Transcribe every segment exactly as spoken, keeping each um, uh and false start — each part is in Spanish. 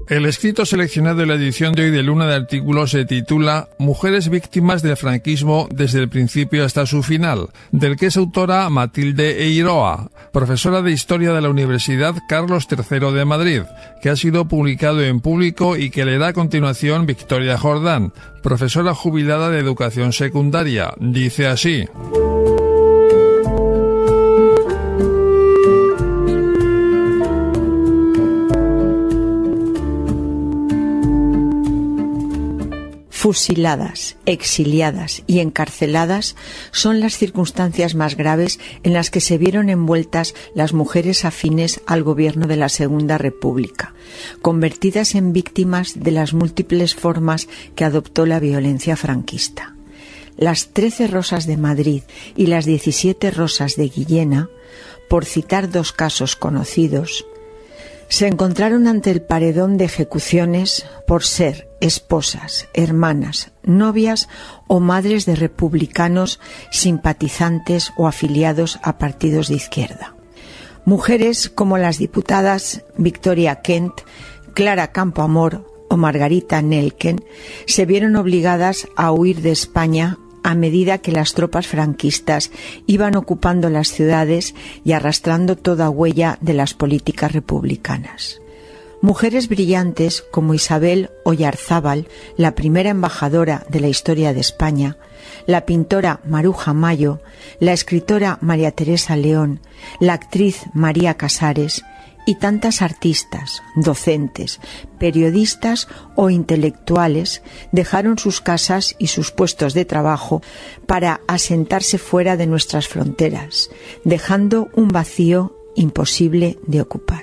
El escrito seleccionado en la edición de hoy de Luna de Artículos se titula Mujeres víctimas del franquismo desde el principio hasta su final, del que es autora Matilde Eiroa, profesora de Historia de la Universidad Carlos tercero de Madrid, que ha sido publicado en Público y que leerá a continuación Victoria Jordán, profesora jubilada de Educación Secundaria. Dice así: Fusiladas, exiliadas y encarceladas son las circunstancias más graves en las que se vieron envueltas las mujeres afines al gobierno de la Segunda República, convertidas en víctimas de las múltiples formas que adoptó la violencia franquista. Las trece Rosas de Madrid y las diecisiete Rosas de Guillena, por citar dos casos conocidos, se encontraron ante el paredón de ejecuciones por ser esposas, hermanas, novias o madres de republicanos simpatizantes o afiliados a partidos de izquierda. Mujeres como las diputadas Victoria Kent, Clara Campoamor o Margarita Nelken se vieron obligadas a huir de España a medida que las tropas franquistas iban ocupando las ciudades y arrastrando toda huella de las políticas republicanas. Mujeres brillantes como Isabel Oyarzábal, la primera embajadora de la historia de España, la pintora Maruja Mayo, la escritora María Teresa León, la actriz María Casares y tantas artistas, docentes, periodistas o intelectuales dejaron sus casas y sus puestos de trabajo para asentarse fuera de nuestras fronteras, dejando un vacío imposible de ocupar.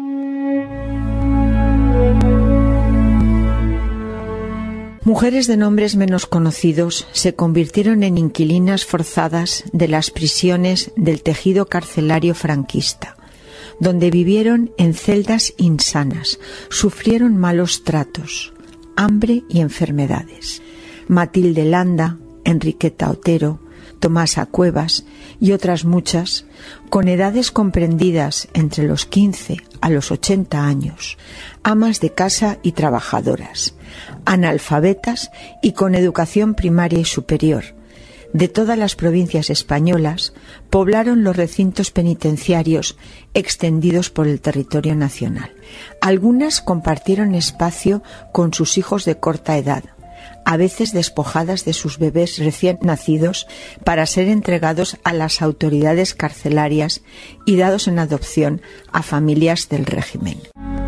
Mujeres de nombres menos conocidos se convirtieron en inquilinas forzadas de las prisiones del tejido carcelario franquista, donde vivieron en celdas insanas, sufrieron malos tratos, hambre y enfermedades. Matilde Landa, Enriqueta Otero, Tomasa Cuevas y otras muchas, con edades comprendidas entre los quince a los ochenta años, amas de casa y trabajadoras, analfabetas y con educación primaria y superior, de todas las provincias españolas, poblaron los recintos penitenciarios extendidos por el territorio nacional. Algunas compartieron espacio con sus hijos de corta edad, a veces despojadas de sus bebés recién nacidos para ser entregados a las autoridades carcelarias y dados en adopción a familias del régimen.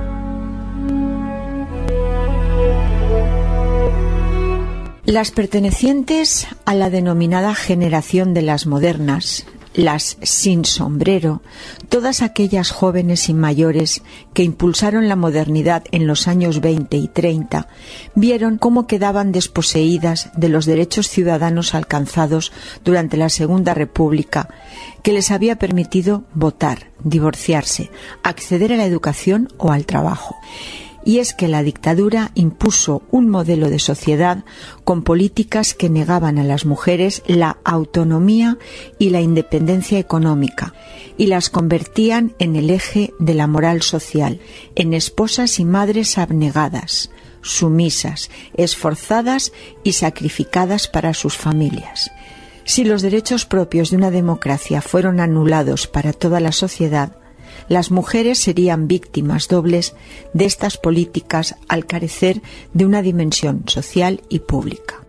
Las pertenecientes a la denominada generación de las modernas, las sin sombrero, todas aquellas jóvenes y mayores que impulsaron la modernidad en los años veinte y treinta, vieron cómo quedaban desposeídas de los derechos ciudadanos alcanzados durante la Segunda República, que les había permitido votar, divorciarse, acceder a la educación o al trabajo. Y es que la dictadura impuso un modelo de sociedad con políticas que negaban a las mujeres la autonomía y la independencia económica y las convertían en el eje de la moral social, en esposas y madres abnegadas, sumisas, esforzadas y sacrificadas para sus familias. Si los derechos propios de una democracia fueron anulados para toda la sociedad, las mujeres serían víctimas dobles de estas políticas al carecer de una dimensión social y pública.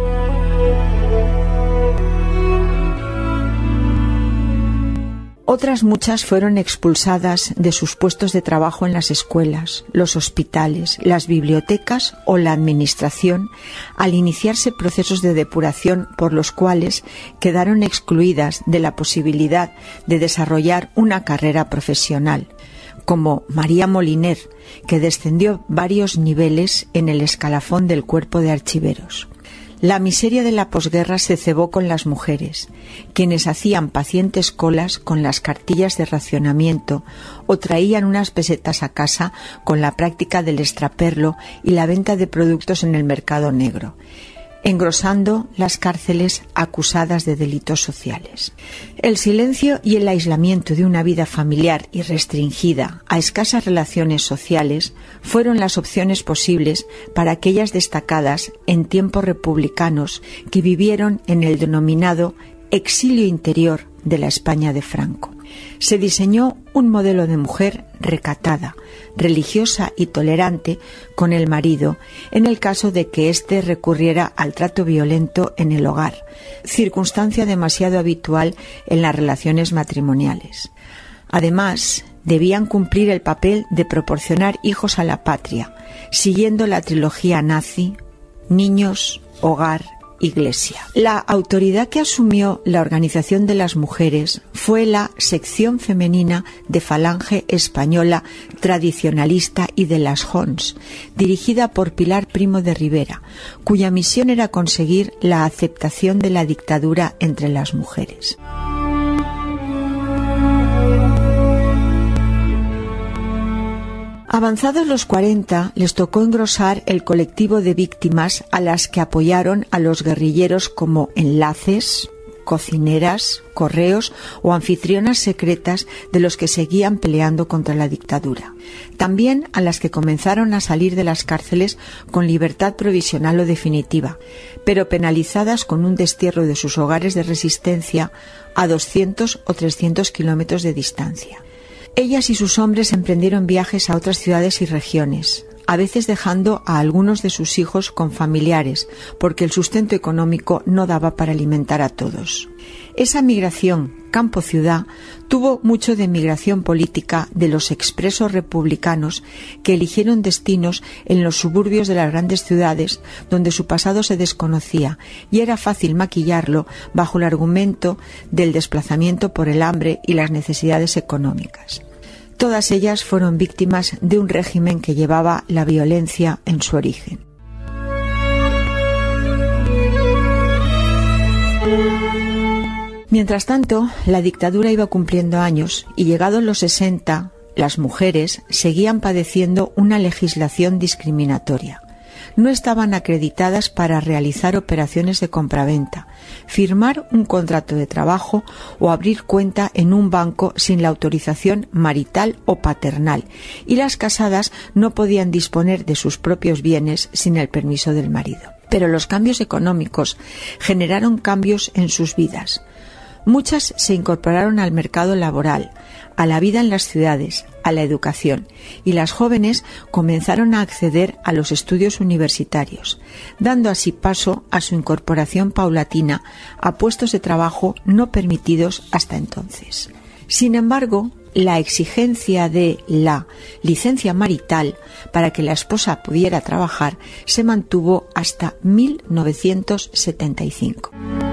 Otras muchas fueron expulsadas de sus puestos de trabajo en las escuelas, los hospitales, las bibliotecas o la administración al iniciarse procesos de depuración por los cuales quedaron excluidas de la posibilidad de desarrollar una carrera profesional, como María Moliner, que descendió varios niveles en el escalafón del cuerpo de archiveros. La miseria de la posguerra se cebó con las mujeres, quienes hacían pacientes colas con las cartillas de racionamiento o traían unas pesetas a casa con la práctica del extraperlo y la venta de productos en el mercado negro. engrosando las cárceles acusadas de delitos sociales. El silencio y el aislamiento de una vida familiar y restringida a escasas relaciones sociales fueron las opciones posibles para aquellas destacadas en tiempos republicanos que vivieron en el denominado exilio interior de la España de Franco. Se diseñó un modelo de mujer recatada, religiosa y tolerante con el marido en el caso de que éste recurriera al trato violento en el hogar, circunstancia demasiado habitual en las relaciones matrimoniales. Además, debían cumplir el papel de proporcionar hijos a la patria, siguiendo la trilogía nazi: niños, hogar, Iglesia. La autoridad que asumió la organización de las mujeres fue la sección femenina de Falange Española Tradicionalista y de las Jons, dirigida por Pilar Primo de Rivera, cuya misión era conseguir la aceptación de la dictadura entre las mujeres. Avanzados los cuarenta, les tocó engrosar el colectivo de víctimas a las que apoyaron a los guerrilleros como enlaces, cocineras, correos o anfitrionas secretas de los que seguían peleando contra la dictadura. También a las que comenzaron a salir de las cárceles con libertad provisional o definitiva, pero penalizadas con un destierro de sus hogares de resistencia a doscientos o trescientos kilómetros de distancia. Ellas y sus hombres emprendieron viajes a otras ciudades y regiones, a veces dejando a algunos de sus hijos con familiares, porque el sustento económico no daba para alimentar a todos. Esa migración campo-ciudad tuvo mucho de migración política de los expresos republicanos que eligieron destinos en los suburbios de las grandes ciudades donde su pasado se desconocía y era fácil maquillarlo bajo el argumento del desplazamiento por el hambre y las necesidades económicas. Todas ellas fueron víctimas de un régimen que llevaba la violencia en su origen. Mientras tanto, la dictadura iba cumpliendo años y llegados los sesenta, las mujeres seguían padeciendo una legislación discriminatoria. No estaban acreditadas para realizar operaciones de compraventa, firmar un contrato de trabajo o abrir cuenta en un banco sin la autorización marital o paternal, y las casadas no podían disponer de sus propios bienes sin el permiso del marido. Pero los cambios económicos generaron cambios en sus vidas. Muchas se incorporaron al mercado laboral, a la vida en las ciudades, a la educación, y las jóvenes comenzaron a acceder a los estudios universitarios, dando así paso a su incorporación paulatina a puestos de trabajo no permitidos hasta entonces. Sin embargo, la exigencia de la licencia marital para que la esposa pudiera trabajar se mantuvo hasta mil novecientos setenta y cinco.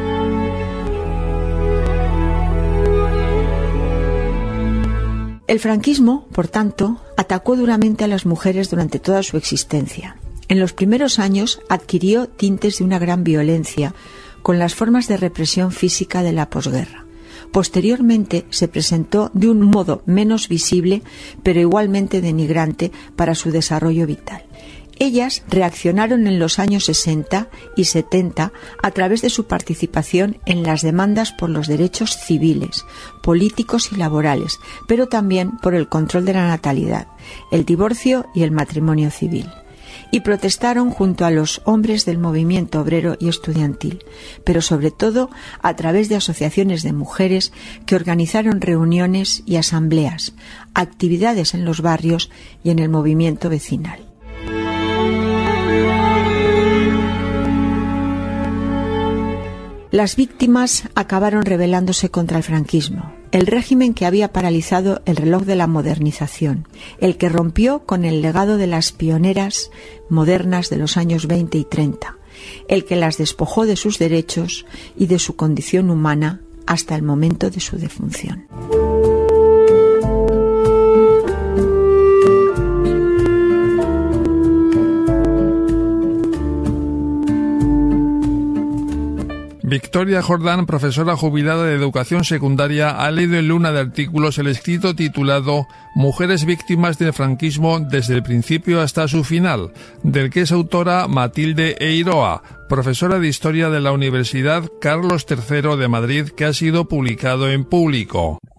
El franquismo, por tanto, atacó duramente a las mujeres durante toda su existencia. En los primeros años adquirió tintes de una gran violencia con las formas de represión física de la posguerra. Posteriormente se presentó de un modo menos visible, pero igualmente denigrante para su desarrollo vital. Ellas reaccionaron en los años sesenta y setenta a través de su participación en las demandas por los derechos civiles, políticos y laborales, pero también por el control de la natalidad, el divorcio y el matrimonio civil. Y protestaron junto a los hombres del movimiento obrero y estudiantil, pero sobre todo a través de asociaciones de mujeres que organizaron reuniones y asambleas, actividades en los barrios y en el movimiento vecinal. Las víctimas acabaron rebelándose contra el franquismo, el régimen que había paralizado el reloj de la modernización, el que rompió con el legado de las pioneras modernas de los años veinte y treinta, el que las despojó de sus derechos y de su condición humana hasta el momento de su defunción. Victoria Jordán, profesora jubilada de educación secundaria, ha leído en Luna de Artículos el escrito titulado Mujeres víctimas del franquismo desde el principio hasta su final, del que es autora Matilde Eiroa, profesora de Historia de la Universidad Carlos tercero de Madrid, que ha sido publicado en Público.